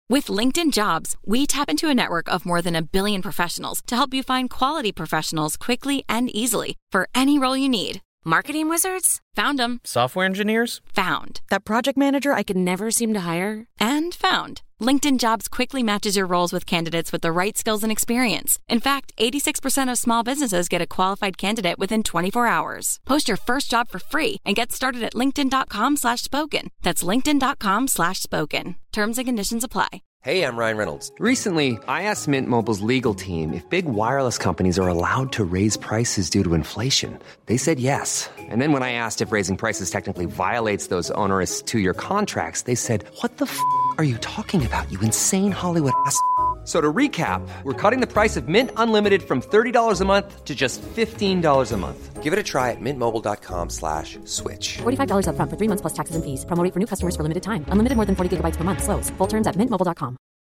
With LinkedIn Jobs, we tap into a network of more than 1 billion professionals to help you find quality professionals quickly and easily for any role you need. Marketing wizards? Found them. Software engineers? Found. That project manager I could never seem to hire? And found. LinkedIn Jobs quickly matches your roles with candidates with the right skills and experience. In fact, 86% of small businesses get a qualified candidate within 24 hours. Post your first job for free and get started at linkedin.com/spoken. That's linkedin.com/spoken. Terms and conditions apply. Hey, I'm Ryan Reynolds. Recently, I asked Mint Mobile's legal team if big wireless companies are allowed to raise prices due to inflation. They said yes. And then when I asked if raising prices technically violates those onerous two-year contracts, they said, "What the f*** are you talking about, you insane Hollywood ass?" So to recap, we're cutting the price of Mint Unlimited from $30 a month to just $15 a month. Give it a try at mintmobile.com/switch. $45 up front for 3 months plus taxes and fees. Promo rate for new customers for limited time. Unlimited more than 40 gigabytes per month. Slows full terms at mintmobile.com.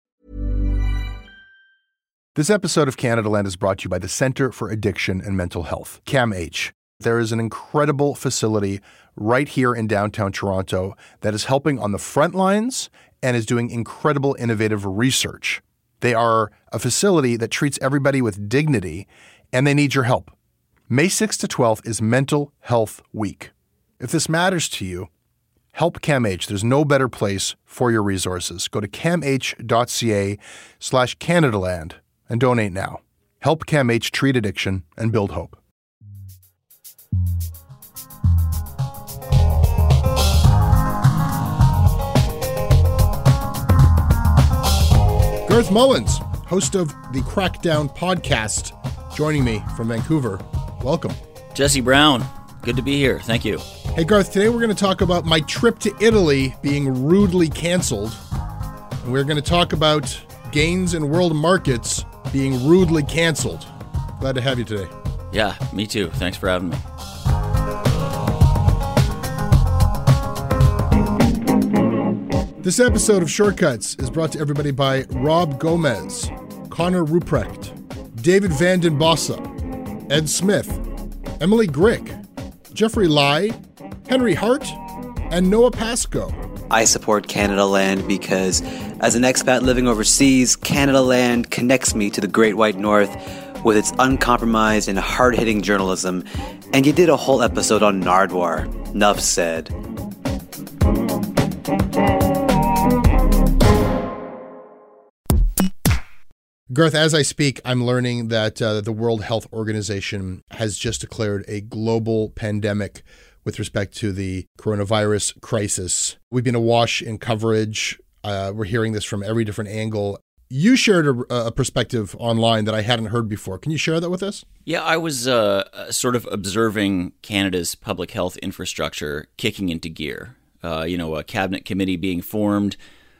This episode of Canada Land is brought to you by the Centre for Addiction and Mental Health, CAMH. There is an incredible facility right here in downtown Toronto that is helping on the front lines and is doing incredible innovative research. They are a facility that treats everybody with dignity, and they need your help. May 6th to 12th is Mental Health Week. If this matters to you, help CAMH. There's no better place for your resources. Go to camh.ca/CanadaLand and donate now. Help CAMH treat addiction and build hope. Garth Mullins, host of the Crackdown podcast, joining me from Vancouver. Welcome. Jesse Brown, good to be here. Thank you. Hey Garth, today we're going to talk about my trip to Italy being rudely canceled. And we're going to talk about gains in world markets being rudely canceled. Glad to have you today. Yeah, me too. Thanks for having me. This episode of Shortcuts is brought to everybody by Rob Gomez, Connor Ruprecht, David Van Den Bossa, Ed Smith, Emily Grick, Jeffrey Lai, Henry Hart, and Noah Pasco. I support Canada Land because as an expat living overseas, Canada Land connects me to the Great White North with its uncompromised and hard-hitting journalism. And you did a whole episode on Nardwuar. Nuff said. Garth, as I speak, I'm learning that the World Health Organization has just declared a global pandemic with respect to the coronavirus crisis. We've been awash in coverage. We're hearing this from every different angle. You shared a perspective online that I hadn't heard before. Can you share that with us? Yeah, I was sort of observing Canada's public health infrastructure kicking into gear. A cabinet committee being formed,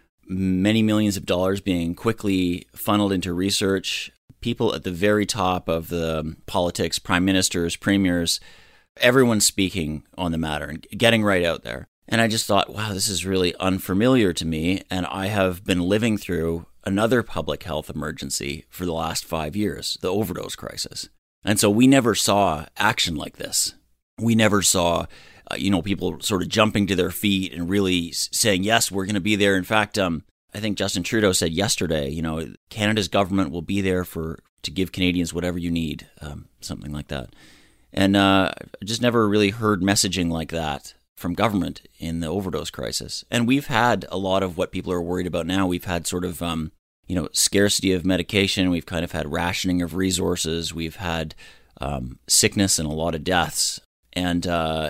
many millions of dollars being quickly funneled into research, people at the very top of the politics, prime ministers, premiers, everyone speaking on the matter and getting right out there. And I just thought, wow, this is really unfamiliar to me. And I have been living through another public health emergency for the last 5 years, the overdose crisis. And so we never saw action like this. We never saw people sort of jumping to their feet and really saying, yes, we're going to be there. In fact, I think Justin Trudeau said yesterday, Canada's government will be there to give Canadians whatever you need, something like that. And I just never really heard messaging like that from government in the overdose crisis. And we've had a lot of what people are worried about now. We've had sort of, scarcity of medication. We've kind of had rationing of resources. We've had sickness and a lot of deaths. And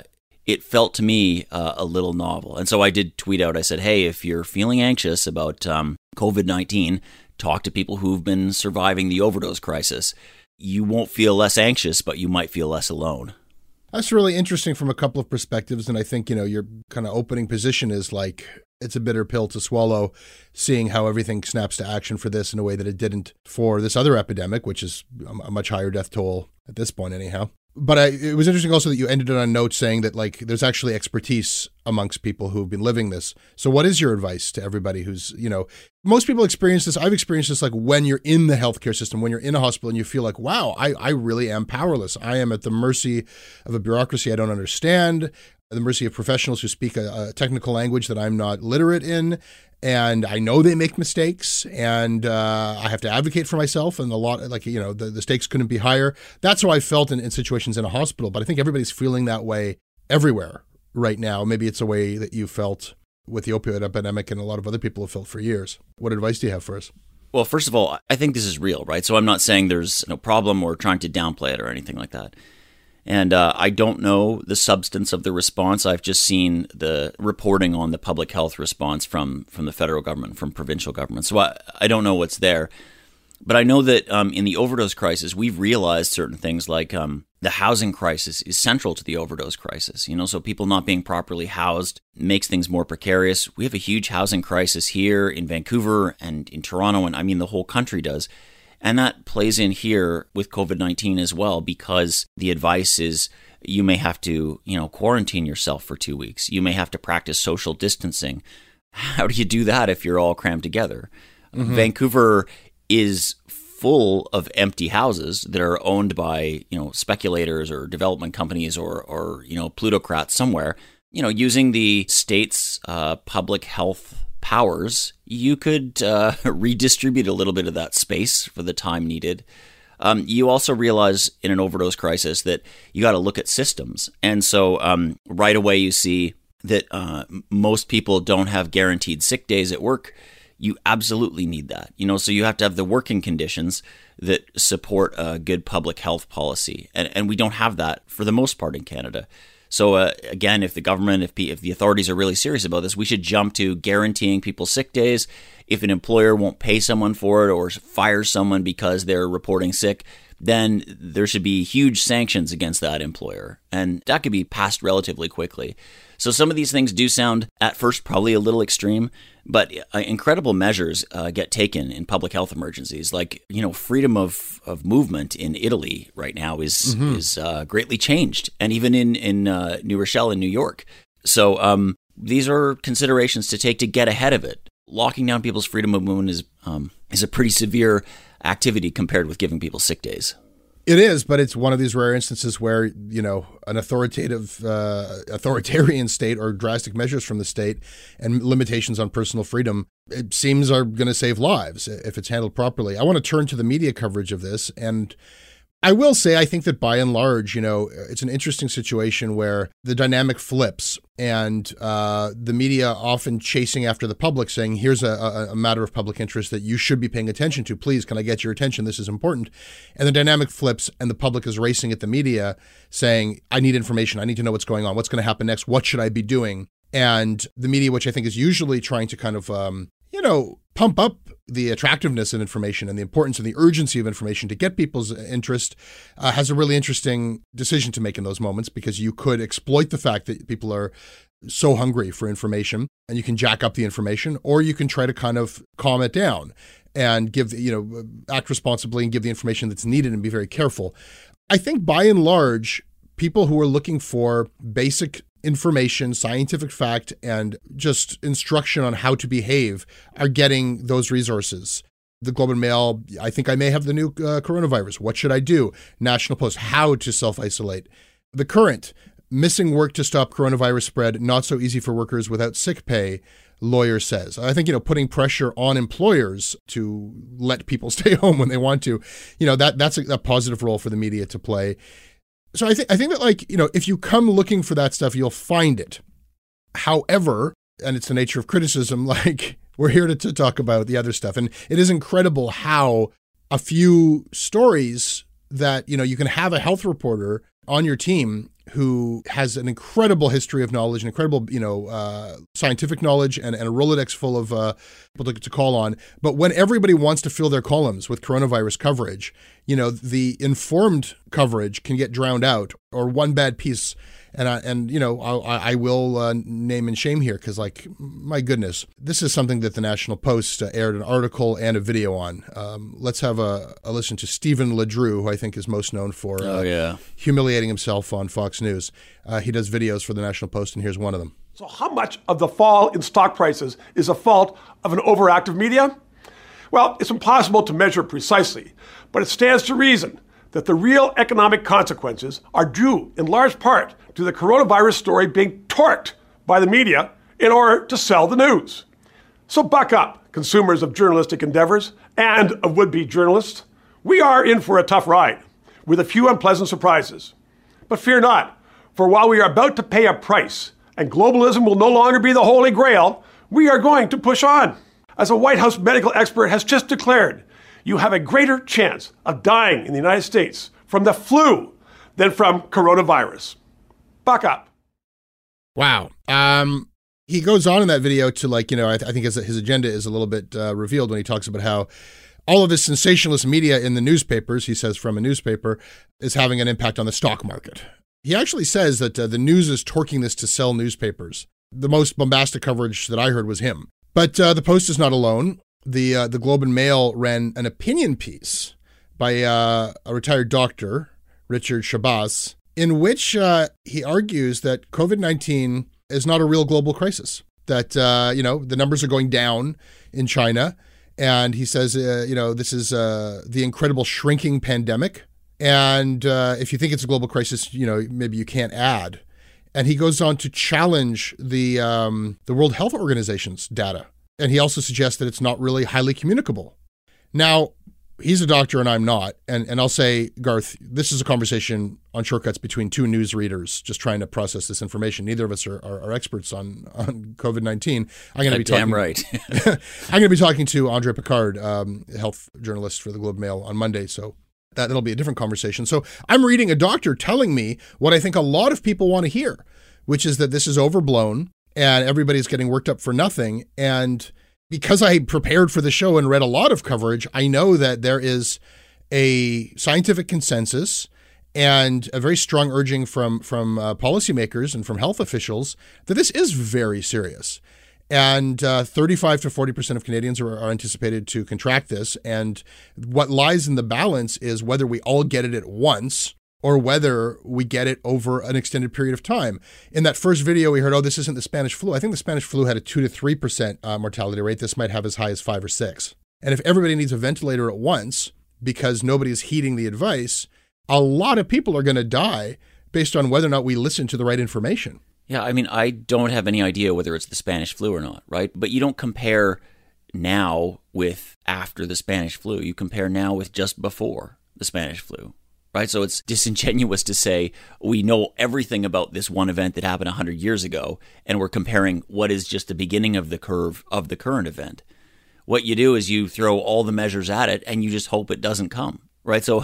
it felt to me a little novel. And so I did tweet out, I said, hey, if you're feeling anxious about COVID-19, talk to people who've been surviving the overdose crisis. You won't feel less anxious, but you might feel less alone. That's really interesting from a couple of perspectives. And I think, your kind of opening position is like, it's a bitter pill to swallow, seeing how everything snaps to action for this in a way that it didn't for this other epidemic, which is a much higher death toll at this point anyhow. But it was interesting also that you ended it on a note saying that there's actually expertise amongst people who've been living this. So what is your advice to everybody who's, most people experience this. I've experienced this when you're in the healthcare system, when you're in a hospital and you feel like, wow, I really am powerless. I am at the mercy of a bureaucracy I don't understand. the mercy of professionals who speak a technical language that I'm not literate in. And I know they make mistakes, and I have to advocate for myself. And the stakes couldn't be higher. That's how I felt in situations in a hospital. But I think everybody's feeling that way everywhere right now. Maybe it's a way that you felt with the opioid epidemic, and a lot of other people have felt for years. What advice do you have for us? Well, first of all, I think this is real, right? So I'm not saying there's no problem or trying to downplay it or anything like that. And I don't know the substance of the response. I've just seen the reporting on the public health response from the federal government, from provincial government. So I don't know what's there. But I know that in the overdose crisis, we've realized certain things like the housing crisis is central to the overdose crisis. So people not being properly housed makes things more precarious. We have a huge housing crisis here in Vancouver and in Toronto, and I mean the whole country does. And that plays in here with COVID-19 as well, because the advice is you may have to, quarantine yourself for 2 weeks. You may have to practice social distancing. How do you do that if you're all crammed together? Mm-hmm. Vancouver is full of empty houses that are owned by, speculators or development companies or plutocrats somewhere. Using the state's public health powers, you could redistribute a little bit of that space for the time needed. You also realize in an overdose crisis that you got to look at systems. And so right away you see that most people don't have guaranteed sick days at work. You absolutely need that. So you have to have the working conditions that support a good public health policy. And we don't have that for the most part in Canada. So again, if the government, if the authorities are really serious about this, we should jump to guaranteeing people sick days. If an employer won't pay someone for it or fire someone because they're reporting sick, then there should be huge sanctions against that employer. And that could be passed relatively quickly. So some of these things do sound at first probably a little extreme, but incredible measures get taken in public health emergencies. Like, freedom of movement in Italy right now is greatly changed, and even in New Rochelle in New York. So these are considerations to take to get ahead of it. Locking down people's freedom of movement is a pretty severe activity compared with giving people sick days. It is, but it's one of these rare instances where, an authoritarian state or drastic measures from the state and limitations on personal freedom, it seems are going to save lives if it's handled properly. I want to turn to the media coverage of this. And I will say, I think that by and large, it's an interesting situation where the dynamic flips and the media often chasing after the public saying, here's a matter of public interest that you should be paying attention to. Please, can I get your attention? This is important. And the dynamic flips and the public is racing at the media saying, I need information. I need to know what's going on. What's going to happen next? What should I be doing? And the media, which I think is usually trying to kind of, pump up the attractiveness of information and the importance and the urgency of information to get people's interest, has a really interesting decision to make in those moments, because you could exploit the fact that people are so hungry for information and you can jack up the information, or you can try to kind of calm it down and give, act responsibly and give the information that's needed and be very careful. I think by and large, people who are looking for basic information, scientific fact, and just instruction on how to behave are getting those resources. The Globe and Mail, I think I may have the new coronavirus. What should I do? National Post, how to self-isolate. The Current, missing work to stop coronavirus spread, not so easy for workers without sick pay, lawyer says. I think, putting pressure on employers to let people stay home when they want to, that's a positive role for the media to play. So I think that, if you come looking for that stuff, you'll find it. However, and it's the nature of criticism, we're here to talk about the other stuff. And it is incredible how a few stories that, you can have a health reporter on your team who has an incredible history of knowledge, an incredible, scientific knowledge and a Rolodex full of people to call on. But when everybody wants to fill their columns with coronavirus coverage, the informed coverage can get drowned out, or one bad piece. And I will name and shame here because, my goodness, this is something that the National Post aired an article and a video on. Let's have a listen to Stephen LeDrew, who I think is most known for humiliating himself on Fox News. He does videos for the National Post, and here's one of them. So how much of the fall in stock prices is a fault of an overactive media? Well, it's impossible to measure precisely, but it stands to reason that the real economic consequences are due in large part to the coronavirus story being torqued by the media in order to sell the news. So buck up, consumers of journalistic endeavors and of would-be journalists. We are in for a tough ride with a few unpleasant surprises. But fear not, for while we are about to pay a price and globalism will no longer be the holy grail, we are going to push on. As a White House medical expert has just declared, you have a greater chance of dying in the United States from the flu than from coronavirus. Buck up. Wow. He goes on in that video to I think his agenda is a little bit revealed when he talks about how all of this sensationalist media in the newspapers, he says from a newspaper, is having an impact on the stock market. He actually says that the news is torquing this to sell newspapers. The most bombastic coverage that I heard was him. But the Post is not alone. The Globe and Mail ran an opinion piece by a retired doctor, Richard Shabazz, in which he argues that COVID-19 is not a real global crisis, that, the numbers are going down in China. And he says, this is the incredible shrinking pandemic. And if you think it's a global crisis, maybe you can't add. And he goes on to challenge the World Health Organization's data. And he also suggests that it's not really highly communicable. Now, he's a doctor and I'm not. And I'll say, Garth, this is a conversation on Shortcuts between two news readers just trying to process this information. Neither of us are experts on COVID-19. I'm going to be talking. Damn right. I'm going to be talking to Andre Picard, health journalist for the Globe and Mail on Monday. So that'll be a different conversation. So I'm reading a doctor telling me what I think a lot of people want to hear, which is that this is overblown and everybody's getting worked up for nothing. And because I prepared for the show and read a lot of coverage, I know that there is a scientific consensus and a very strong urging from policymakers and from health officials that this is very serious. And 35 to 40% of Canadians are anticipated to contract this. And what lies in the balance is whether we all get it at once or whether we get it over an extended period of time. In that first video, we heard, this isn't the Spanish flu. I think the Spanish flu had a 2 to 3% mortality rate. This might have as high as 5 or 6. And if everybody needs a ventilator at once because nobody's heeding the advice, a lot of people are going to die based on whether or not we listen to the right information. Yeah, I mean, I don't have any idea whether it's the Spanish flu or not, right? But you don't compare now with after the Spanish flu. You compare now with just before the Spanish flu, right? So it's disingenuous to say we know everything about this one event that happened 100 years ago, and we're comparing what is just the beginning of the curve of the current event. What you do is you throw all the measures at it, and you just hope it doesn't come. Right. So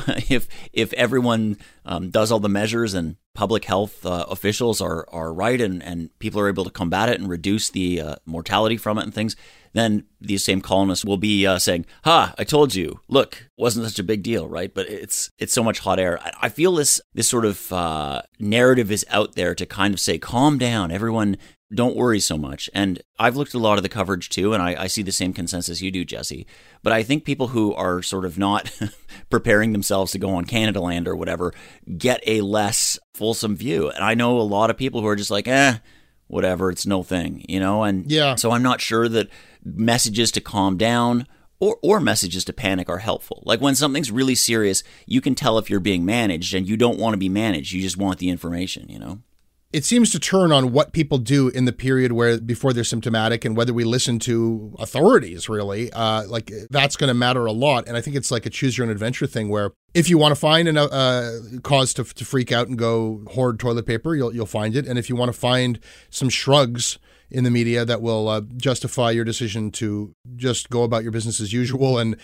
if everyone does all the measures and public health officials are right and people are able to combat it and reduce the mortality from it and things, then these same colonists will be saying, I told you, look, wasn't such a big deal. Right. But it's so much hot air. I feel this sort of narrative is out there to kind of say, calm down, everyone. Don't worry so much. And I've looked at a lot of the coverage too, and I see the same consensus you do, Jesse. But I think people who are sort of not preparing themselves to go on Canada Land or whatever get a less fulsome view. And I know a lot of people who are just like, whatever, it's no thing, And yeah. So I'm not sure that messages to calm down or messages to panic are helpful. Like when something's really serious, you can tell if you're being managed and you don't want to be managed. You just want the information, It seems to turn on what people do in the period before they're symptomatic and whether we listen to authorities, really. That's going to matter a lot. And I think it's like a choose your own adventure thing where if you want to find a cause to freak out and go hoard toilet paper, you'll find it. And if you want to find some shrugs in the media that will justify your decision to just go about your business as usual and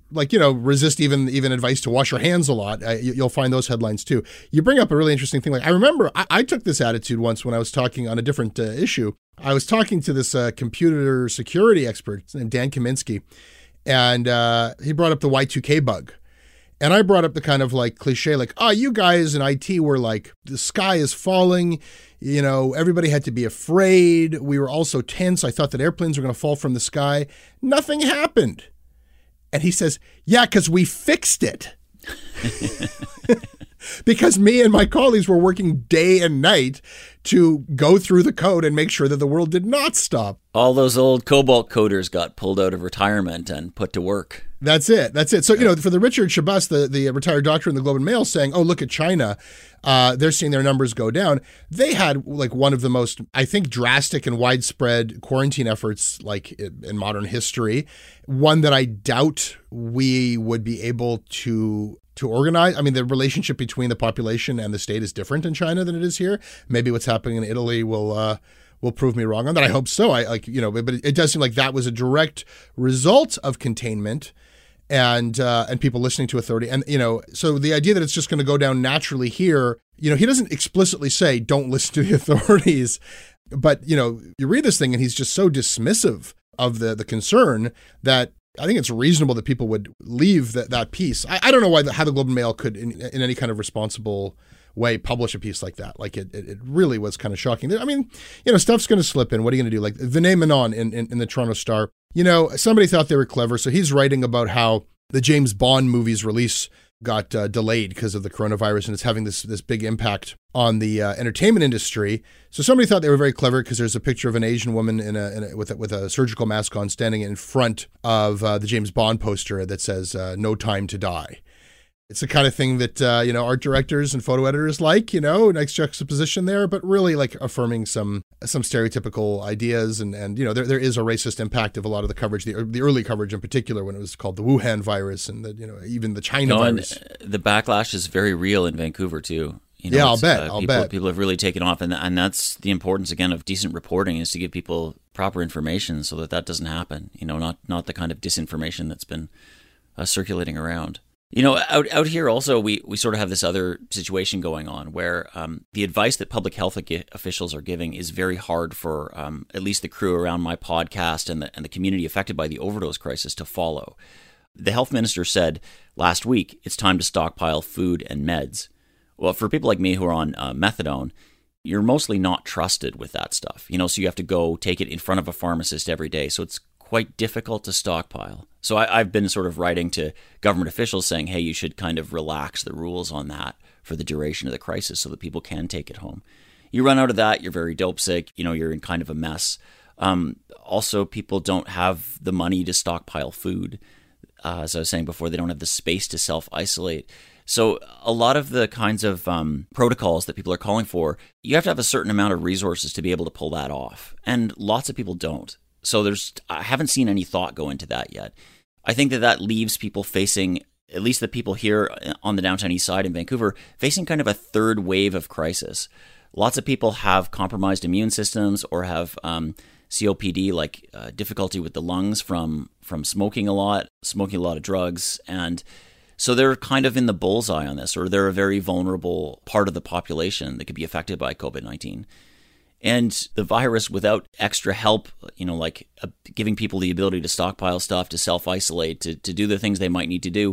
resist even advice to wash your hands a lot, you'll find those headlines too. You bring up a really interesting thing. Like I remember I took this attitude once when I was talking on a different issue. I was talking to this computer security expert named Dan Kaminsky, and he brought up the Y2K bug. And I brought up the kind of cliche, you guys in IT were like, the sky is falling. Everybody had to be afraid. We were all so tense. I thought that airplanes were going to fall from the sky. Nothing happened. And he says, yeah, because we fixed it. because me and my colleagues were working day and night to go through the code and make sure that the world did not stop. All those old COBOL coders got pulled out of retirement and put to work. That's it. So, for the Richard Chabas, the retired doctor in the Globe and Mail saying, oh, look at China. They're seeing their numbers go down. They had like one of the most, I think, drastic and widespread quarantine efforts like in modern history. One that I doubt we would be able to organize. I mean, the relationship between the population and the state is different in China than it is here. Maybe what's happening in Italy will prove me wrong on that. I hope so. But it does seem like that was a direct result of containment and people listening to authority. And, so the idea that it's just going to go down naturally here, he doesn't explicitly say, don't listen to the authorities. But, you read this thing and he's just so dismissive of the concern that I think it's reasonable that people would leave that piece. I don't know how the Globe and Mail could, in any kind of responsible way, publish a piece like that. Like it really was kind of shocking. I mean, stuff's going to slip in. What are you going to do? Like Vinay Menon in the Toronto Star, somebody thought they were clever. So he's writing about how the James Bond movie's release got delayed because of the coronavirus, and it's having this big impact on the entertainment industry. So somebody thought they were very clever because there's a picture of an Asian woman with a surgical mask on standing in front of the James Bond poster that says "No Time to Die." It's the kind of thing that art directors and photo editors like, nice juxtaposition there, but really like affirming some stereotypical ideas, and there is a racist impact of a lot of the coverage, the early coverage in particular, when it was called the Wuhan virus and even the China virus. And the backlash is very real in Vancouver too. I'll bet. People have really taken off, and that's the importance again of decent reporting, is to give people proper information so that doesn't happen. Not the kind of disinformation that's been circulating around. Out here also, we sort of have this other situation going on where the advice that public health officials are giving is very hard for at least the crew around my podcast and the community affected by the overdose crisis to follow. The health minister said last week it's time to stockpile food and meds. Well, for people like me who are on methadone, you're mostly not trusted with that stuff. So you have to go take it in front of a pharmacist every day. So it's quite difficult to stockpile. So I've been sort of writing to government officials saying, hey, you should kind of relax the rules on that for the duration of the crisis so that people can take it home. You run out of that, you're very dope sick, you're in kind of a mess. Also, people don't have the money to stockpile food. As I was saying before, they don't have the space to self-isolate. So a lot of the kinds of protocols that people are calling for, you have to have a certain amount of resources to be able to pull that off. And lots of people don't. So I haven't seen any thought go into that yet. I think that leaves people facing, at least the people here on the downtown east side in Vancouver, facing kind of a third wave of crisis. Lots of people have compromised immune systems or have COPD, like difficulty with the lungs from smoking a lot of drugs. And so they're kind of in the bullseye on this, or they're a very vulnerable part of the population that could be affected by COVID-19. And the virus, without extra help, like giving people the ability to stockpile stuff, to self-isolate, to do the things they might need to do,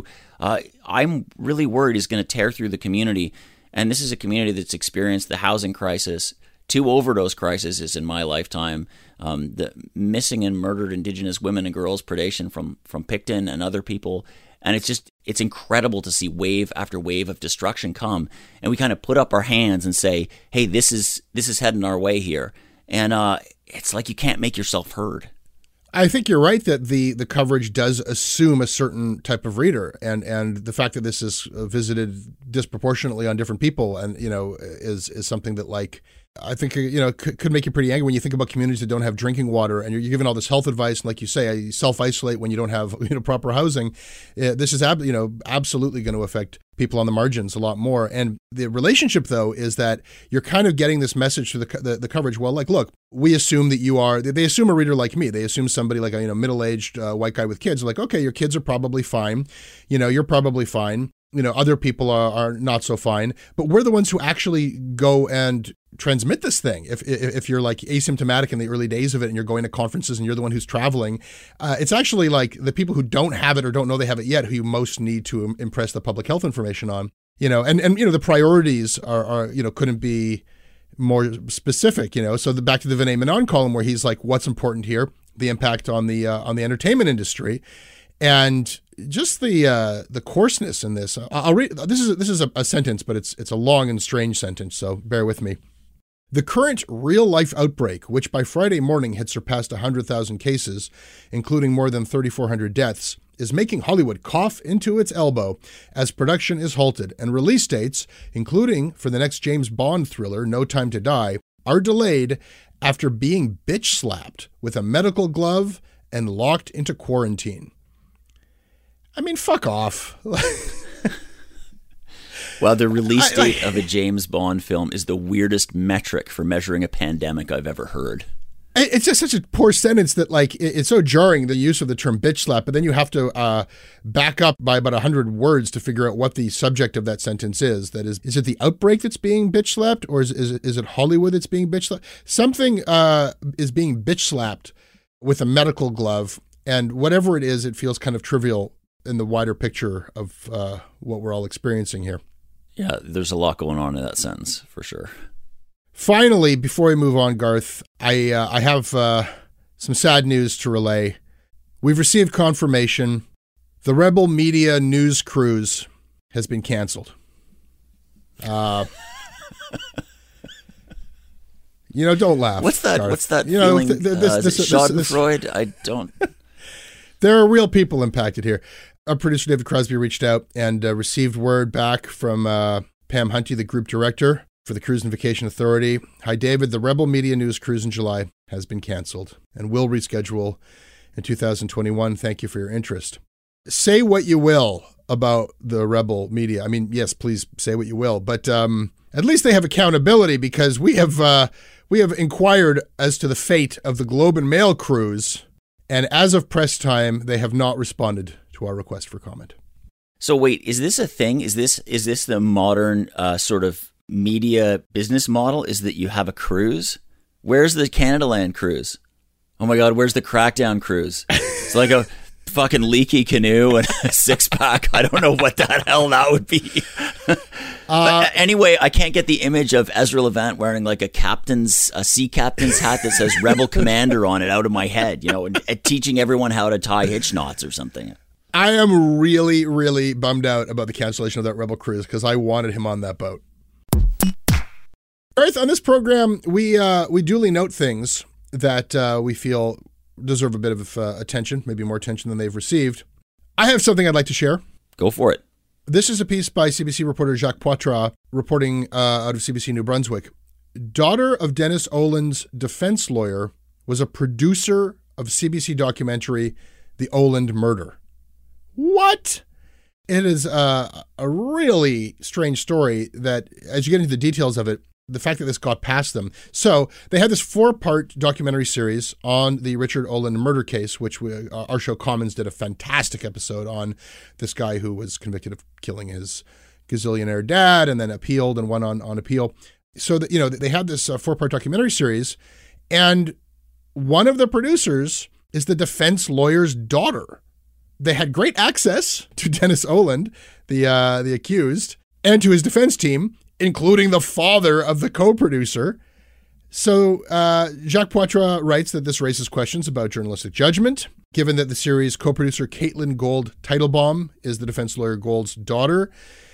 I'm really worried is going to tear through the community. And this is a community that's experienced the housing crisis, 2 overdose crises in my lifetime, the missing and murdered Indigenous women and girls predation from Picton and other people. And it's incredible to see wave after wave of destruction come. And we kind of put up our hands and say, hey, this is heading our way here. And it's like you can't make yourself heard. I think you're right that the coverage does assume a certain type of reader, and the fact that this is visited disproportionately on different people, and is something that, like, I think could make you pretty angry when you think about communities that don't have drinking water, and you're given all this health advice, and like you say, self-isolate when you don't have proper housing. This is absolutely going to affect people on the margins a lot more. And the relationship, though, is that you're kind of getting this message through the coverage. Well, like, look, we assume that you are. They assume a reader like me. They assume somebody like a middle-aged white guy with kids. They're like, okay, your kids are probably fine. You're probably fine. Other people are not so fine. But we're the ones who actually go and transmit this thing. If you're like asymptomatic in the early days of it and you're going to conferences and you're the one who's traveling, it's actually like the people who don't have it or don't know they have it yet who you most need to impress the public health information on. And the priorities are couldn't be more specific. So back to the Vinay Menon column where he's like, what's important here? The impact on the entertainment industry. And just the coarseness in this. I'll read. This is a sentence, but it's a long and strange sentence, so bear with me. The current real-life outbreak, which by Friday morning had surpassed 100,000 cases, including more than 3,400 deaths, is making Hollywood cough into its elbow as production is halted and release dates, including for the next James Bond thriller, No Time to Die, are delayed after being bitch-slapped with a medical glove and locked into quarantine. I mean, fuck off. Well, the release date of a James Bond film is the weirdest metric for measuring a pandemic I've ever heard. It's just such a poor sentence that, like, it's so jarring, the use of the term bitch slap, but then you have to back up by about 100 words to figure out what the subject of that sentence is. That is it the outbreak that's being bitch slapped, or is it Hollywood that's being bitch slapped? Something is being bitch slapped with a medical glove, and whatever it is, it feels kind of trivial in the wider picture of what we're all experiencing here. Yeah, there's a lot going on in that sentence, for sure. Finally, before we move on, Garth, I have some sad news to relay. We've received confirmation. The Rebel Media News Cruise has been canceled. Don't laugh. What's that? Garth. What's that feeling? Schadenfreude? I don't... There are real people impacted here. Our producer, David Crosby, reached out and received word back from Pam Hunty, the group director for the Cruise and Vacation Authority. Hi, David. The Rebel Media News Cruise in July has been canceled and will reschedule in 2021. Thank you for your interest. Say what you will about the Rebel Media. I mean, yes, please say what you will, but at least they have accountability, because we have inquired as to the fate of the Globe and Mail cruise, and as of press time, they have not responded to our request for comment. So wait, is this a thing? Is this the modern sort of media business model? Is that you have a cruise? Where's the Canadaland cruise? Oh my God, where's the Crackdown cruise? It's like a fucking leaky canoe and a six-pack. I don't know what the hell that would be. But anyway, I can't get the image of Ezra Levant wearing like a sea captain's hat that says Rebel Commander on it out of my head, and teaching everyone how to tie hitch knots or something. I am really, really bummed out about the cancellation of that Rebel cruise, because I wanted him on that boat. Garth, on this program, we duly note things that we feel deserve a bit of attention, maybe more attention than they've received. I have something I'd like to share. Go for it. This is a piece by CBC reporter Jacques Poitras, reporting out of CBC New Brunswick. Daughter of Dennis Oland's defense lawyer was a producer of CBC documentary The Oland Murder. What? It is a really strange story that, as you get into the details of it, the fact that this got past them. So they had this 4-part documentary series on the Richard Oland murder case, which our show Commons did a fantastic episode on this guy who was convicted of killing his gazillionaire dad and then appealed and won on appeal. So that, they had this 4-part documentary series, and one of the producers is the defense lawyer's daughter. They had great access to Dennis Oland, the accused, and to his defense team, including the father of the co-producer. So Jacques Poitras writes that this raises questions about journalistic judgment, given that the series co-producer Caitlin Gold Teitelbaum is the defense lawyer Gold's daughter.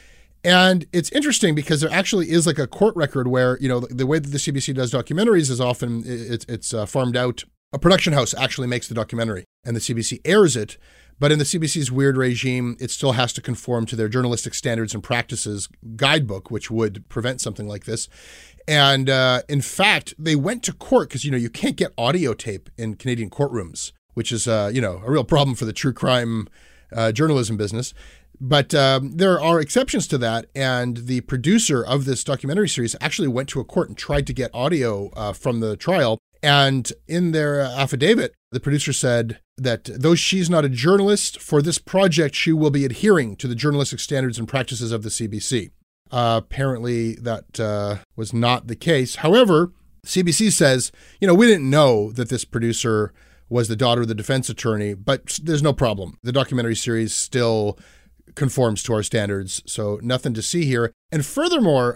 And it's interesting because there actually is like a court record where, the way that the CBC does documentaries is often it's farmed out. A production house actually makes the documentary and the CBC airs it. But in the CBC's weird regime, it still has to conform to their journalistic standards and practices guidebook, which would prevent something like this. And in fact, they went to court because, you can't get audio tape in Canadian courtrooms, which is, a real problem for the true crime journalism business. But there are exceptions to that. And the producer of this documentary series actually went to a court and tried to get audio from the trial. And in their affidavit, the producer said that though she's not a journalist, for this project, she will be adhering to the journalistic standards and practices of the CBC. Apparently, that was not the case. However, CBC says, we didn't know that this producer was the daughter of the defense attorney, but there's no problem. The documentary series still conforms to our standards, so nothing to see here. And furthermore,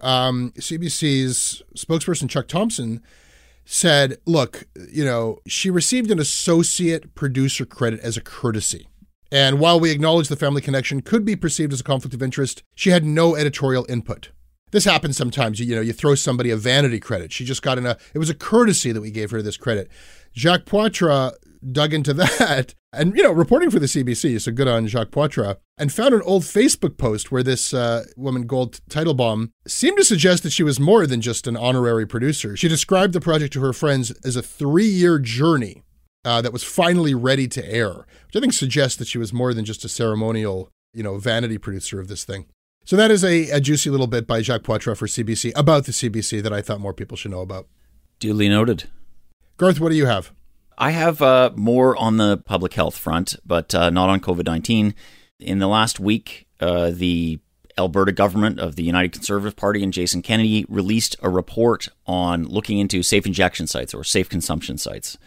CBC's spokesperson, Chuck Thompson, said, look, she received an associate producer credit as a courtesy. And while we acknowledge the family connection could be perceived as a conflict of interest, she had no editorial input. This happens sometimes. You throw somebody a vanity credit. She just got it was a courtesy that we gave her this credit. Jacques Poitras dug into that and, reporting for the CBC, so good on Jacques Poitras, and found an old Facebook post where this woman, Gold Teitelbaum, seemed to suggest that she was more than just an honorary producer. She described the project to her friends as a 3-year journey that was finally ready to air, which I think suggests that she was more than just a ceremonial, vanity producer of this thing. So that is a juicy little bit by Jacques Poitras for CBC about the CBC that I thought more people should know about. Duly noted. Garth, what do you have? I have more on the public health front, but not on COVID-19. In the last week, the Alberta government of the United Conservative Party and Jason Kennedy released a report on looking into safe injection sites or safe consumption sites.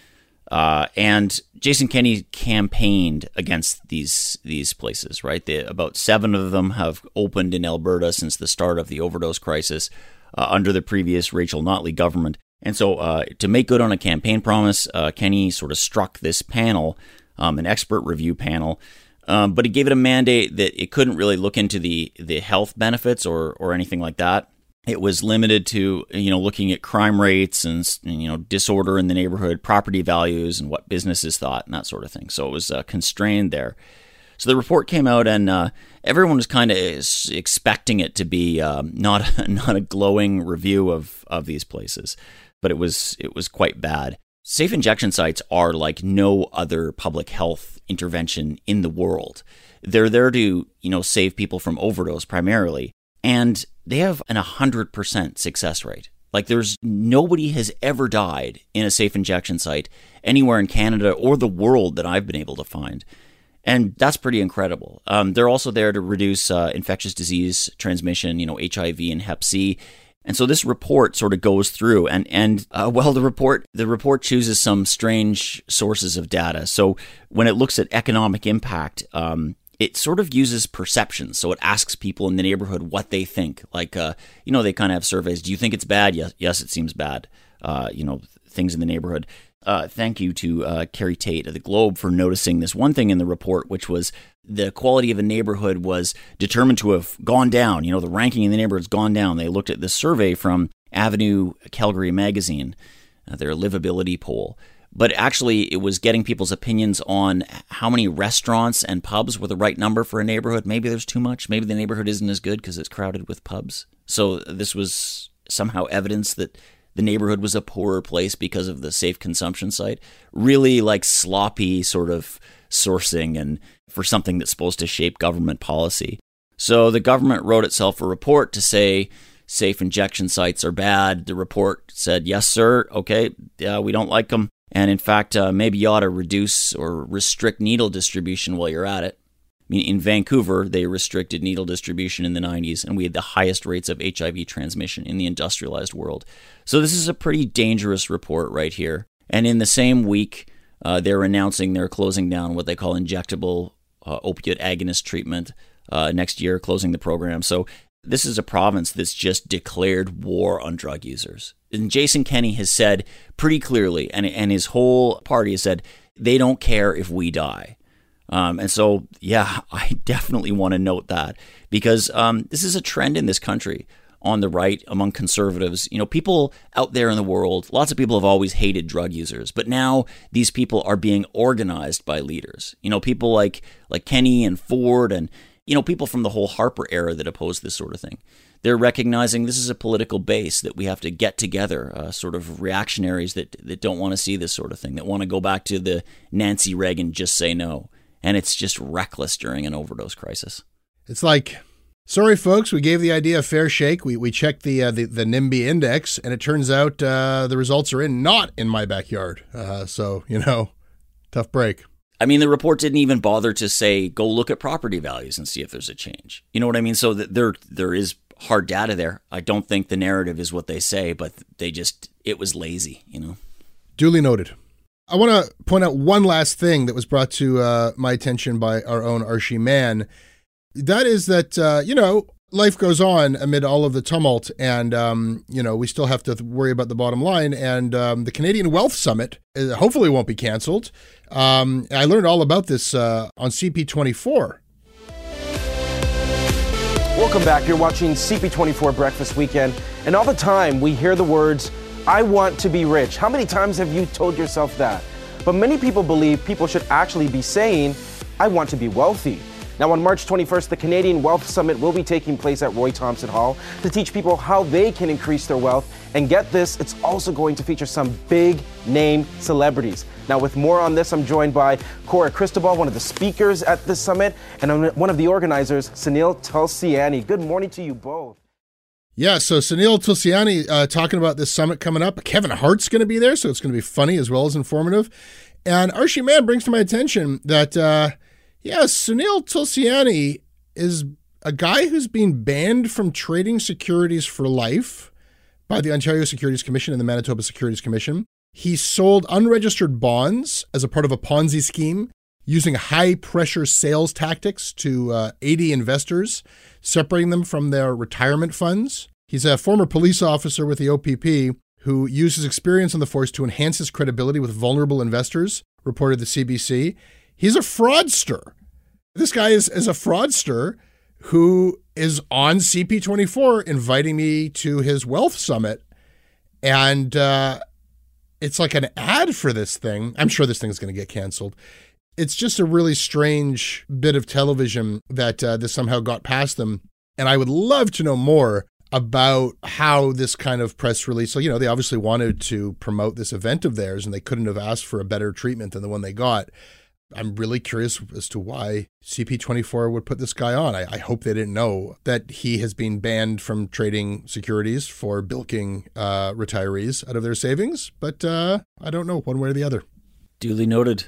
And Jason Kennedy campaigned against these places, right? About 7 of them have opened in Alberta since the start of the overdose crisis under the previous Rachel Notley government. And so to make good on a campaign promise, Kennedy sort of struck this panel, an expert review panel, but he gave it a mandate that it couldn't really look into the health benefits or anything like that. It was limited to, looking at crime rates and, disorder in the neighborhood, property values, and what businesses thought and that sort of thing. So it was constrained there. So the report came out, and everyone was kind of expecting it to be not a glowing review of these places, but it was quite bad. Safe injection sites are like no other public health intervention in the world. They're there to, save people from overdose primarily. And they have an 100% success rate. Like nobody has ever died in a safe injection site anywhere in Canada or the world that I've been able to find. And that's pretty incredible. They're also there to reduce infectious disease transmission, HIV and Hep C. And so this report sort of goes through the report chooses some strange sources of data. So when it looks at economic impact, it sort of uses perception. So it asks people in the neighborhood what they think. Like, they kind of have surveys. Do you think it's bad? Yes, it seems bad. Things in the neighborhood. Thank you to Carrie Tate of the Globe for noticing this one thing in the report, which was the quality of a neighborhood was determined to have gone down. The ranking in the neighborhood's gone down. They looked at this survey from Avenue Calgary Magazine, their livability poll. But actually, it was getting people's opinions on how many restaurants and pubs were the right number for a neighborhood. Maybe there's too much. Maybe the neighborhood isn't as good because it's crowded with pubs. So this was somehow evidence that the neighborhood was a poorer place because of the safe consumption site. Really like sloppy sort of sourcing and for something that's supposed to shape government policy. So the government wrote itself a report to say safe injection sites are bad. The report said, yes, sir. Okay, we don't like them. And in fact, maybe you ought to reduce or restrict needle distribution while you're at it. I mean, in Vancouver, they restricted needle distribution in the 90s, and we had the highest rates of HIV transmission in the industrialized world. So this is a pretty dangerous report right here. And in the same week, they're announcing they're closing down what they call injectable opioid agonist treatment next year, closing the program. So this is a province that's just declared war on drug users. And Jason Kenney has said pretty clearly, and his whole party has said, they don't care if we die. And so, yeah, I definitely want to note that because this is a trend in this country on the right among conservatives. People out there in the world, lots of people have always hated drug users, but now these people are being organized by leaders. People like Kenney and Ford and people from the whole Harper era that oppose this sort of thing. They're recognizing this is a political base that we have to get together, sort of reactionaries that don't want to see this sort of thing, that want to go back to the Nancy Reagan just say no. And it's just reckless during an overdose crisis. It's like, sorry, folks, we gave the idea a fair shake. We checked the NIMBY index, and it turns out the results are not in my backyard. So, tough break. I mean, the report didn't even bother to say, go look at property values and see if there's a change. You know what I mean? So that there is hard data there. I don't think the narrative is what they say, but it was lazy, Duly noted. I want to point out one last thing that was brought to my attention by our own Archie Mann. That is that, life goes on amid all of the tumult, and we still have to worry about the bottom line. And the Canadian Wealth Summit hopefully won't be canceled. I learned all about this on CP24. Welcome back. You're watching CP24 Breakfast Weekend, and all the time we hear the words, "I want to be rich." How many times have you told yourself that? But many people believe people should actually be saying, "I want to be wealthy." Now, on March 21st, the Canadian Wealth Summit will be taking place at Roy Thomson Hall to teach people how they can increase their wealth. And get this, it's also going to feature some big-name celebrities. Now, with more on this, I'm joined by Cora Cristobal, one of the speakers at this summit, and one of the organizers, Sunil Tulsiani. Good morning to you both. Yeah, so Sunil Tulsiani talking about this summit coming up. Kevin Hart's going to be there, so it's going to be funny as well as informative. And Archie Mann brings to my attention that, Sunil Tulsiani is a guy who's been banned from trading securities for life by the Ontario Securities Commission and the Manitoba Securities Commission. He sold unregistered bonds as a part of a Ponzi scheme using high-pressure sales tactics to 80 investors, separating them from their retirement funds. He's a former police officer with the OPP who used his experience on the force to enhance his credibility with vulnerable investors, reported the CBC. He's a fraudster. This guy is a fraudster who is on CP24 inviting me to his wealth summit. And it's like an ad for this thing. I'm sure this thing is going to get canceled. It's just a really strange bit of television that this somehow got past them. And I would love to know more about how this kind of press release, so, they obviously wanted to promote this event of theirs and they couldn't have asked for a better treatment than the one they got. I'm really curious as to why CP24 would put this guy on. I hope they didn't know that he has been banned from trading securities for bilking retirees out of their savings, but I don't know one way or the other. Duly noted.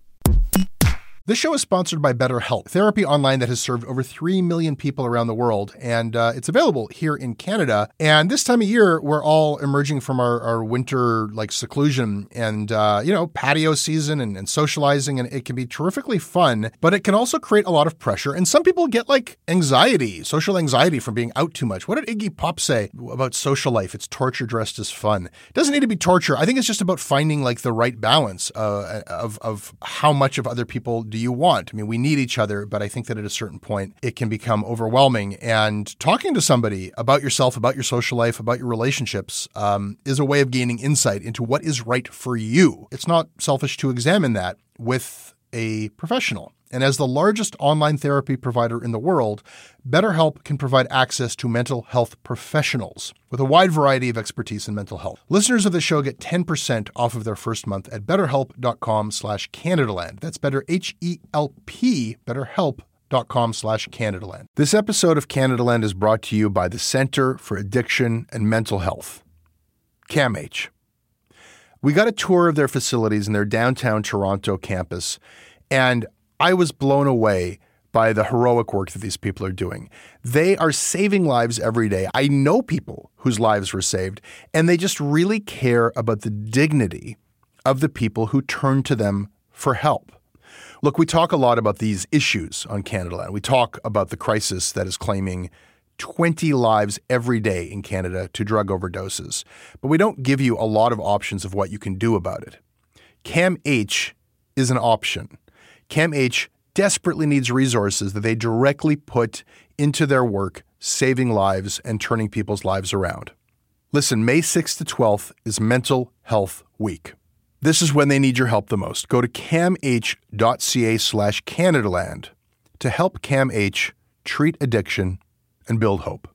This show is sponsored by BetterHelp, therapy online that has served over 3 million people around the world, and it's available here in Canada. And this time of year, we're all emerging from our winter seclusion and, patio season and socializing, and it can be terrifically fun, but it can also create a lot of pressure. And some people get anxiety, social anxiety from being out too much. What did Iggy Pop say about social life? It's torture dressed as fun. It doesn't need to be torture. I think it's just about finding the right balance of how much of other people do you want. I mean, we need each other, but I think that at a certain point, it can become overwhelming. And talking to somebody about yourself, about your social life, about your relationships is a way of gaining insight into what is right for you. It's not selfish to examine that with a professional. And as the largest online therapy provider in the world, BetterHelp can provide access to mental health professionals with a wide variety of expertise in mental health. Listeners of the show get 10% off of their first month at betterhelp.com/CanadaLand. That's better, H-E-L-P, betterhelp.com/CanadaLand. This episode of Canadaland is brought to you by the Centre for Addiction and Mental Health, CAMH. We got a tour of their facilities in their downtown Toronto campus, and I was blown away by the heroic work that these people are doing. They are saving lives every day. I know people whose lives were saved, and they just really care about the dignity of the people who turn to them for help. Look, we talk a lot about these issues on Canadaland. We talk about the crisis that is claiming 20 lives every day in Canada to drug overdoses, but we don't give you a lot of options of what you can do about it. CAMH is an option. CAMH desperately needs resources that they directly put into their work, saving lives and turning people's lives around. Listen, May 6th to 12th is Mental Health Week. This is when they need your help the most. Go to camh.ca/CanadaLand to help CAMH treat addiction and build hope.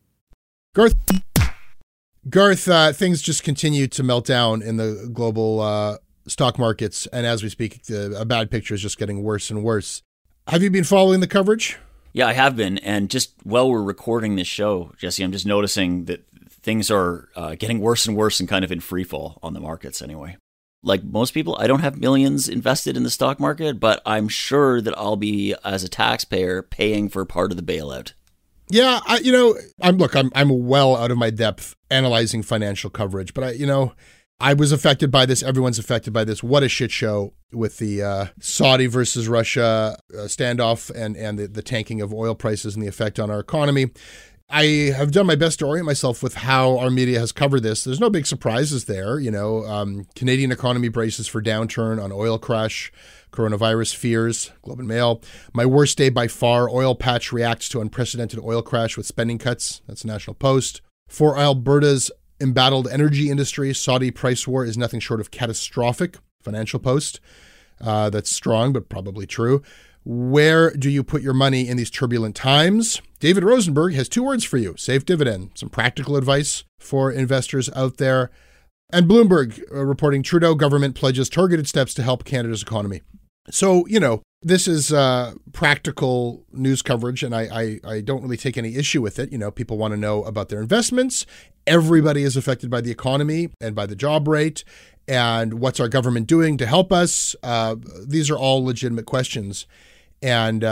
Garth, things just continue to melt down in the global stock markets, and as we speak, a bad picture is just getting worse and worse. Have you been following the coverage? Yeah, I have been, and just while we're recording this show, Jesse, I'm just noticing that things are getting worse and worse and kind of in free fall on the markets anyway. Like most people, I don't have millions invested in the stock market, but I'm sure that I'll be, as a taxpayer, paying for part of the bailout. Yeah, I'm well out of my depth analyzing financial coverage, but I was affected by this. Everyone's affected by this. What a shit show with the Saudi versus Russia standoff and the tanking of oil prices and the effect on our economy. I have done my best to orient myself with how our media has covered this. There's no big surprises there. Canadian economy braces for downturn on oil crash, coronavirus fears, Globe and Mail. My worst day by far, oil patch reacts to unprecedented oil crash with spending cuts. That's the National Post. For Alberta's embattled energy industry, Saudi price war is nothing short of catastrophic. Financial Post. That's strong, but probably true. Where do you put your money in these turbulent times? David Rosenberg has 2 words for you: safe dividend. Some practical advice for investors out there. And Bloomberg reporting Trudeau government pledges targeted steps to help Canada's economy. So, this is practical news coverage, and I don't really take any issue with it. People want to know about their investments. Everybody is affected by the economy and by the job rate. And what's our government doing to help us? These are all legitimate questions. And,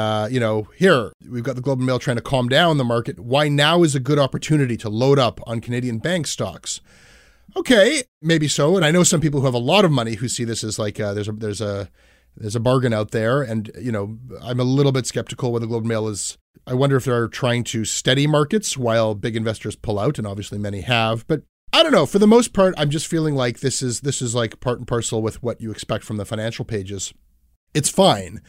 here we've got the Globe and Mail trying to calm down the market. Why now is a good opportunity to load up on Canadian bank stocks? Okay, maybe so. And I know some people who have a lot of money who see this as like there's a bargain out there. And, I'm a little bit skeptical when the Globe and Mail is. I wonder if they're trying to steady markets while big investors pull out, and obviously many have. But I don't know. For the most part, I'm just feeling like this is like part and parcel with what you expect from the financial pages. It's fine.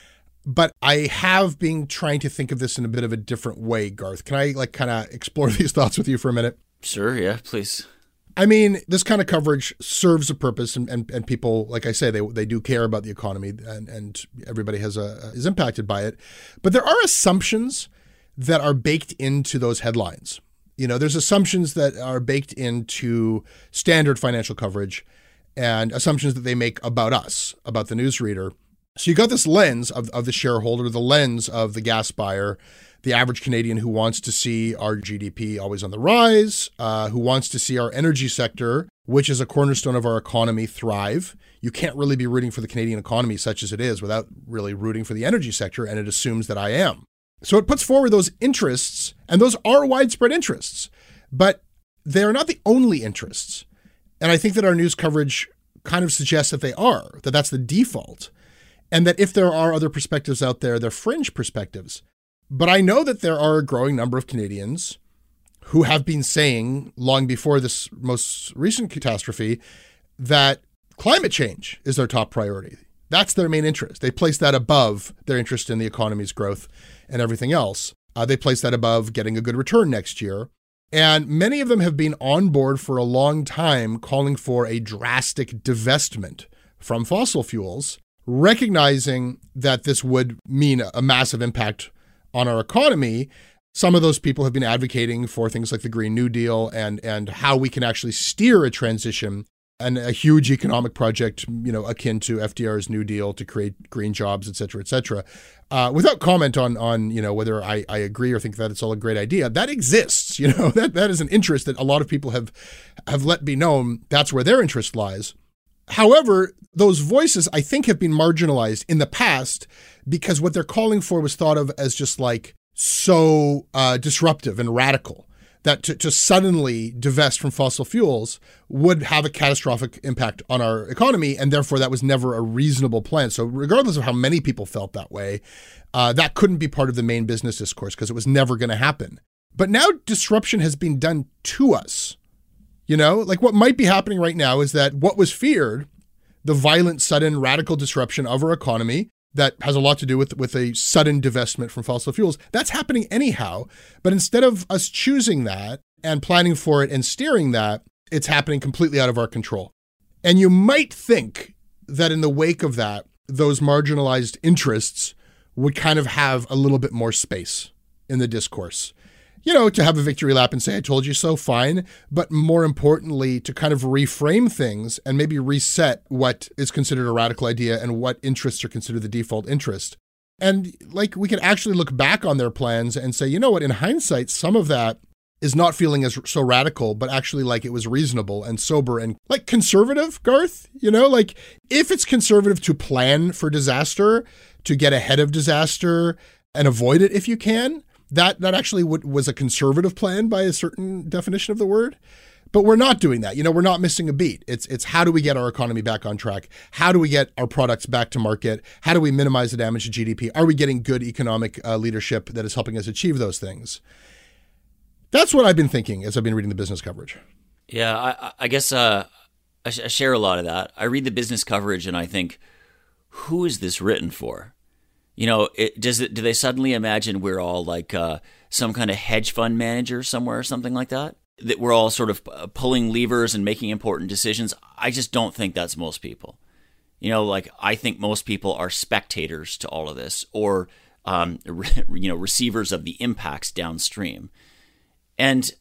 But I have been trying to think of this in a bit of a different way, Garth. Can I kind of explore these thoughts with you for a minute? Sure, yeah, please. I mean, this kind of coverage serves a purpose, and people, like I say, they do care about the economy, and everybody is impacted by it. But there are assumptions that are baked into those headlines. There's assumptions that are baked into standard financial coverage and assumptions that they make about us, about the newsreader. So you got this lens of the shareholder, the lens of the gas buyer, the average Canadian who wants to see our GDP always on the rise, who wants to see our energy sector, which is a cornerstone of our economy, thrive. You can't really be rooting for the Canadian economy such as it is without really rooting for the energy sector, and it assumes that I am. So it puts forward those interests, and those are widespread interests, but they're not the only interests. And I think that our news coverage kind of suggests that they are, that that's the default, and that if there are other perspectives out there, they're fringe perspectives. But I know that there are a growing number of Canadians who have been saying long before this most recent catastrophe that climate change is their top priority. That's their main interest. They place that above their interest in the economy's growth and everything else. They place that above getting a good return next year. And many of them have been on board for a long time calling for a drastic divestment from fossil fuels, recognizing that this would mean a massive impact on our economy. Some of those people have been advocating for things like the Green New Deal and how we can actually steer a transition and a huge economic project, akin to FDR's New Deal to create green jobs, et cetera, without comment on whether I agree or think that it's all a great idea. That exists, that is an interest that a lot of people have let be known. That's where their interest lies. However, those voices, I think, have been marginalized in the past because what they're calling for was thought of as just like so disruptive and radical that to suddenly divest from fossil fuels would have a catastrophic impact on our economy, and therefore that was never a reasonable plan. So regardless of how many people felt that way, that couldn't be part of the main business discourse because it was never going to happen. But now disruption has been done to us. Like what might be happening right now is that what was feared, the violent, sudden, radical disruption of our economy that has a lot to do with a sudden divestment from fossil fuels, that's happening anyhow. But instead of us choosing that and planning for it and steering that, it's happening completely out of our control. And you might think that in the wake of that, those marginalized interests would kind of have a little bit more space in the discourse. To have a victory lap and say, I told you so, fine. But more importantly, to kind of reframe things and maybe reset what is considered a radical idea and what interests are considered the default interest. And we can actually look back on their plans and say, in hindsight, some of that is not feeling as so radical, but actually it was reasonable and sober and conservative, Garth. If it's conservative to plan for disaster, to get ahead of disaster and avoid it if you can, that actually was a conservative plan by a certain definition of the word. But we're not doing that. We're not missing a beat. It's how do we get our economy back on track? How do we get our products back to market? How do we minimize the damage to GDP? Are we getting good economic leadership that is helping us achieve those things? That's what I've been thinking as I've been reading the business coverage. Yeah, I guess I share a lot of that. I read the business coverage and I think, who is this written for? You know, do they suddenly imagine we're all like some kind of hedge fund manager somewhere or something like that? That we're all sort of pulling levers and making important decisions? I just don't think that's most people. You know, like I think most people are spectators to all of this, or receivers of the impacts downstream. And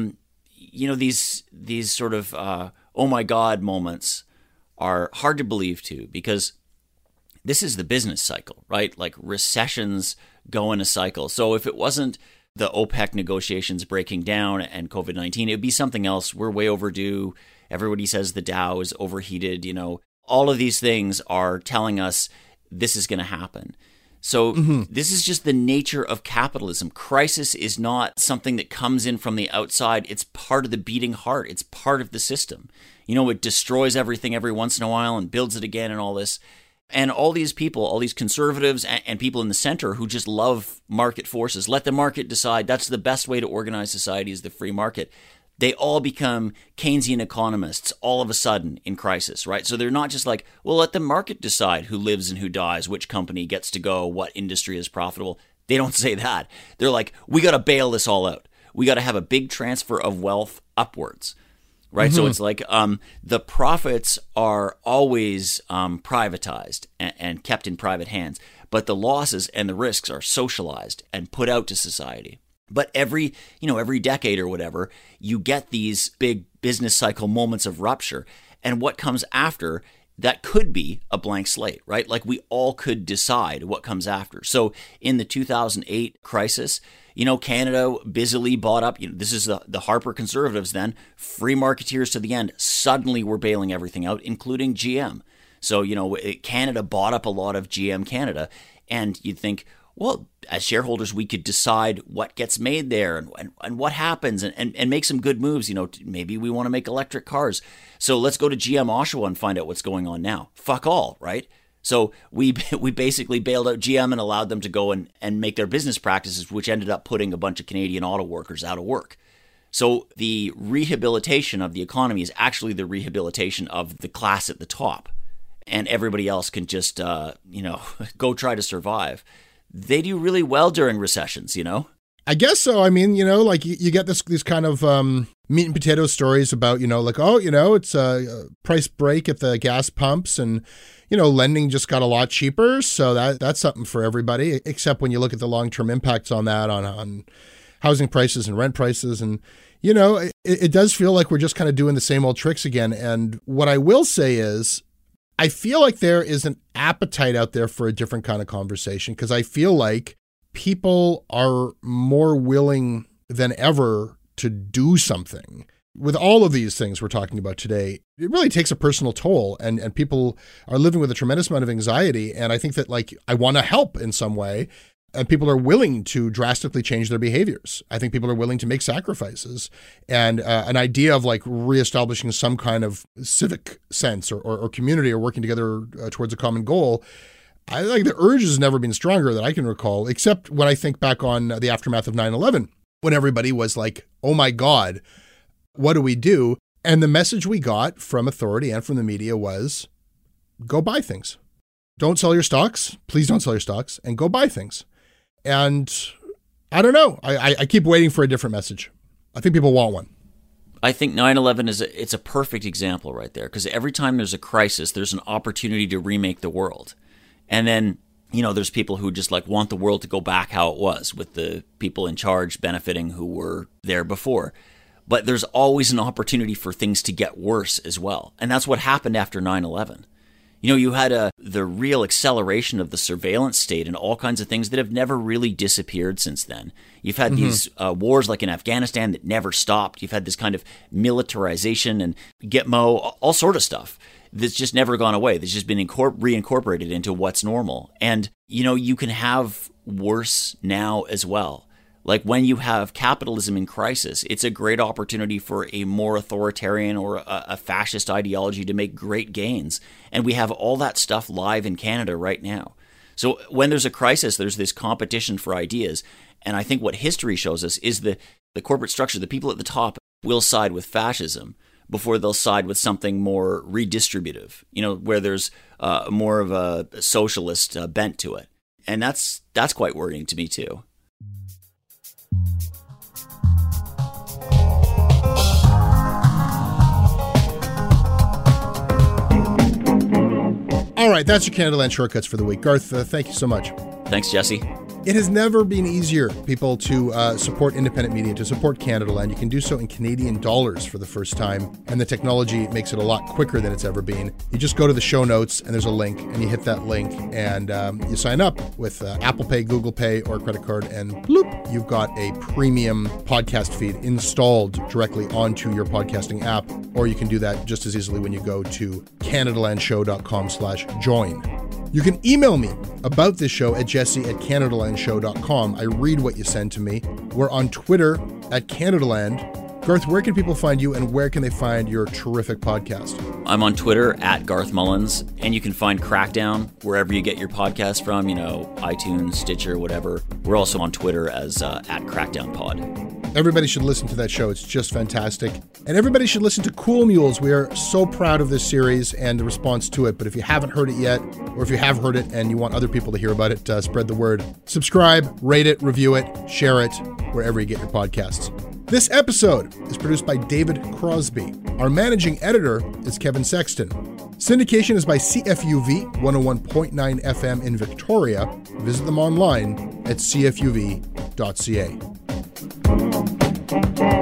these sort of oh my God moments are hard to believe too, because this is the business cycle, right? Like recessions go in a cycle. So if it wasn't the OPEC negotiations breaking down and COVID-19, it would be something else. We're way overdue. Everybody says the Dow is overheated. You know, all of these things are telling us this is going to happen. So this is just the nature of capitalism. Crisis is not something that comes in from the outside. It's part of the beating heart. It's part of the system. You know, it destroys everything every once in a while and builds it again and all this. And all these people, all these conservatives and people in the center who just love market forces, let the market decide. That's the best way to organize society, is the free market. They all become Keynesian economists all of a sudden in crisis, right? So they're not just like, well, let the market decide who lives and who dies, which company gets to go, what industry is profitable. They don't say that. They're like, we got to bail this all out. We got to have a big transfer of wealth upwards. Right. So it's like the profits are always privatized and kept in private hands, but the losses and the risks are socialized and put out to society. But every decade or whatever, you get these big business cycle moments of rupture. And what comes after, that could be a blank slate, right? Like we all could decide what comes after. So in the 2008 crisis, you know, Canada busily bought up, this is the Harper conservatives then, free marketeers to the end, suddenly were bailing everything out, including GM. So, you know, Canada bought up a lot of GM Canada, and you'd think, well, as shareholders, we could decide what gets made there and what happens and make some good moves. You know, maybe we want to make electric cars. So let's go to GM Oshawa and find out what's going on now. Fuck all, right? So we basically bailed out GM and allowed them to go and make their business practices, which ended up putting a bunch of Canadian auto workers out of work. So the rehabilitation of the economy is actually the rehabilitation of the class at the top. And everybody else can just, go try to survive. They do really well during recessions, you know? I guess so. I mean, you know, like you get these kind of meat and potato stories about, you know, like, oh, you know, it's a price break at the gas pumps and, you know, lending just got a lot cheaper. So that's something for everybody, except when you look at the long-term impacts on that, on housing prices and rent prices. And, you know, it does feel like we're just kind of doing the same old tricks again. And what I will say is, I feel like there is an appetite out there for a different kind of conversation, because I feel like people are more willing than ever to do something. With all of these things we're talking about today, it really takes a personal toll, and people are living with a tremendous amount of anxiety. And I think that, like, I want to help in some way, and people are willing to drastically change their behaviors. I think people are willing to make sacrifices, and an idea of like reestablishing some kind of civic sense or community or working together towards a common goal. I think the urge has never been stronger that I can recall, except when I think back on the aftermath of 9/11, when everybody was like, oh my God, what do we do? And the message we got from authority and from the media was, go buy things. Don't sell your stocks. Please don't sell your stocks, and go buy things. And I don't know. I keep waiting for a different message. I think people want one. I think 9/11 it's a perfect example right there, because every time there's a crisis, there's an opportunity to remake the world. And then, you know, there's people who just like want the world to go back how it was, with the people in charge benefiting who were there before. But there's always an opportunity for things to get worse as well. And that's what happened after 9/11. You know, you had the real acceleration of the surveillance state and all kinds of things that have never really disappeared since then. You've had these wars like in Afghanistan that never stopped. You've had this kind of militarization and Gitmo, all sort of stuff that's just never gone away. That's just been reincorporated into what's normal. And, you know, you can have worse now as well. Like when you have capitalism in crisis, it's a great opportunity for a more authoritarian or a fascist ideology to make great gains. And we have all that stuff live in Canada right now. So when there's a crisis, there's this competition for ideas. And I think what history shows us is The corporate structure, the people at the top will side with fascism before they'll side with something more redistributive, where there's more of a socialist bent to it. And that's quite worrying to me too. All right, that's your Canada Land Shortcuts for the week. Garth, thank you so much. Thanks, Jesse. It has never been easier, people, to support independent media, to support Canada Land. You can do so in Canadian dollars for the first time, and the technology makes it a lot quicker than it's ever been. You just go to the show notes, and there's a link, and you hit that link, and you sign up with Apple Pay, Google Pay, or credit card, and bloop, you've got a premium podcast feed installed directly onto your podcasting app, or you can do that just as easily when you go to CanadaLandShow.com/join. You can email me about this show at jesse@CanadaLandShow.com. I read what you send to me. We're on Twitter at CanadaLand. Garth, where can people find you, and where can they find your terrific podcast? I'm on Twitter at Garth Mullins, and you can find Crackdown wherever you get your podcast from, iTunes, Stitcher, whatever. We're also on Twitter as at Crackdown Pod. Everybody should listen to that show. It's just fantastic. And everybody should listen to Cool Mules. We are so proud of this series and the response to it. But if you haven't heard it yet, or if you have heard it and you want other people to hear about it, spread the word. Subscribe, rate it, review it, share it, wherever you get your podcasts. This episode is produced by David Crosby. Our managing editor is Kevin Sexton. Syndication is by CFUV 101.9 FM in Victoria. Visit them online at cfuv.ca.